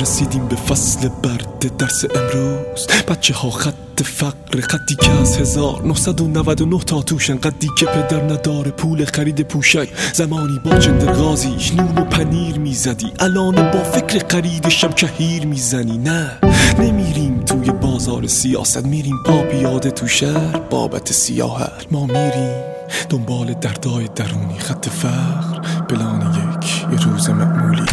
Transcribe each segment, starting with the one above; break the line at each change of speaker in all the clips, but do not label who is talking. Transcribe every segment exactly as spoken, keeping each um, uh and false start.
رسیدیم به فصل برد درس امروز. بچه ها خط فقر، خطی که از هزار نهصد و نود و نه تا توشن، قدی که پدر نداره پول خرید پوشک. زمانی با چندرغازیش نون و پنیر میزدی، الان با فکر خریدشم کهیر میزنی. نه نمیریم توی بازار سیاست، میریم پا پیاده تو شهر بابت سیاحت. ما میریم دنبال دردای درونی، خط فقر پلان یک یه روز معمولی.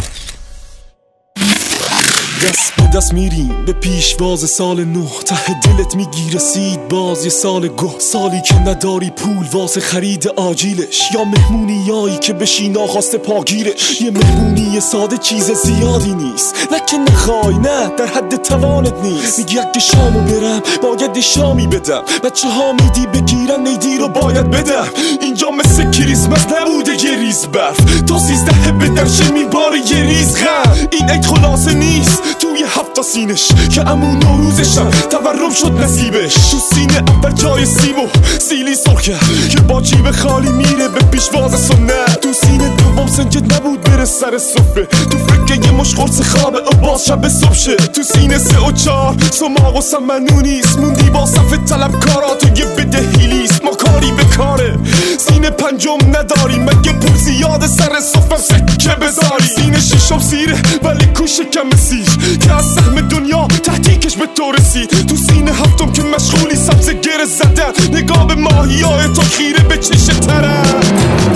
دست به دست میریم به پیشواز سال نو، ته دلت میگی رسید باز یه سال گه. سالی که نداری پول واسه خرید آجیلش، یا مهمونیایی که بشی ناخواسته پاگیرش. یه مهمونی ساده چیز زیادی نیست، نه که نخوای، نه در حد توانت نیست. میگی اگه شامو برم باید شامی بدم، بچه ها میدی بگیرن نیدی رو باید بدم. اینجا مثل کریسمس نبوده یه ریز برف، تا سیزده به درشه میباره یه ریز غم. این عید خلاصه نیست توی هفت سینش، که امون نوروزشم تورم شد نصیبش. تو سینه اول جای سیمو سیلی سرخ کرد، که با جیب خالی میره به پیشواز سنت. تو سینه دوم سنجد نبود بره سر صفه، تو فکر یه مش قرص خوابه و باز شب صبح شه. تو سینه سه و چار سماق و سمنونیست، موندی با صف طلبکارات یه بدهیلیست. ما کاری به کاره سینه پنجم نداری، مگه پول زیاده سر صفم سکه بذاری. سینه شیشم سیره ولی کوشه کم سیر، که از سهم دنیا تحقیقش به تو رسید. تو سینه هفتم که مشغولی سبز گره زدن، نگاه به ماهی های تا خیره به چش طرف.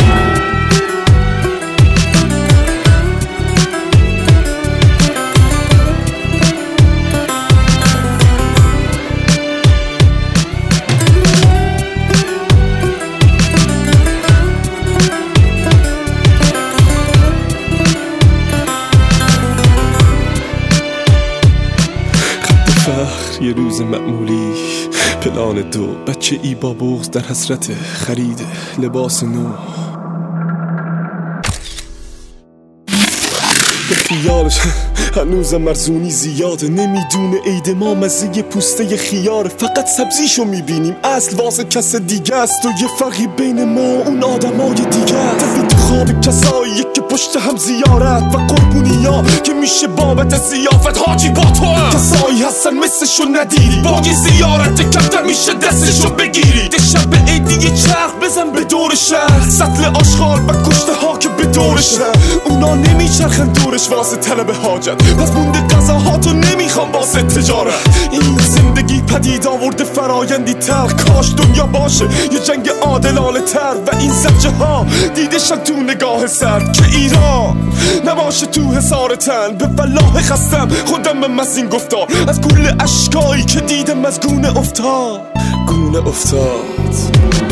یه روز معمولی پلان دو، بچه ای با بغض در حسرت خرید لباس نو. به خیالش هنوزم مرزونی زیاده، نمیدونه عید ما مزه پوسته خیاره. فقط سبزیشو میبینیم، اصل واسه کس دیگه است. و یه فرقی بین ما اون آدمای دیگه است. تفی تو خواب کسایی که پشت هم زیارت و قربونی ها که میشه بابت زیافت. حاجی با تو هم کسایی هستن مثلشو ندیدی، باقی زیارت کمتر میشه دستشو بگیری. ده شب به عیدی یه چرخ بزن به دور شهر، سطل آشغال و کشته ها که به دورشن. اونا نمیچرخن دورش واسه طلب حاجت، پس مونده غذاهاتو نمیخوام واسه تجارت. این زندگی پدید آورده فرایندی تر، کاش دنیا باشه یه جنگ عادلانه تر. و این زجه ها دیدشن تو نگاه سرد، که ایران نباشه تو حصار تن. به والله خستم خودم از این گفتار، از کل اشکایی که دیدم از گونه افتاد گونه افتاد.